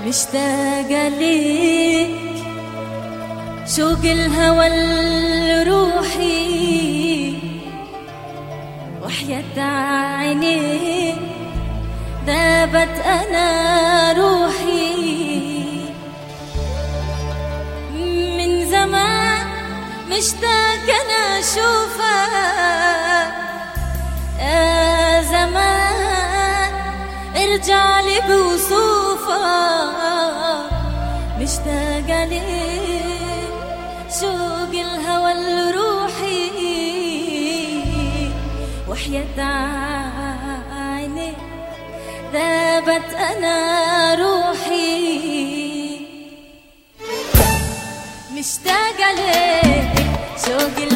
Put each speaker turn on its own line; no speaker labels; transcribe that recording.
مشتاقة ليك، شوق الهوى لروحي، وحياة عينيك ذابت أنا روحي. من زمان مشتاقة أنا أشوفك، يا زمان ارجع لي بوصوفك. مشتاقة ليك، شوق الهوى لروحي، وحياة عينيك ذابت أنا روحي. مشتاقة ليك، شوق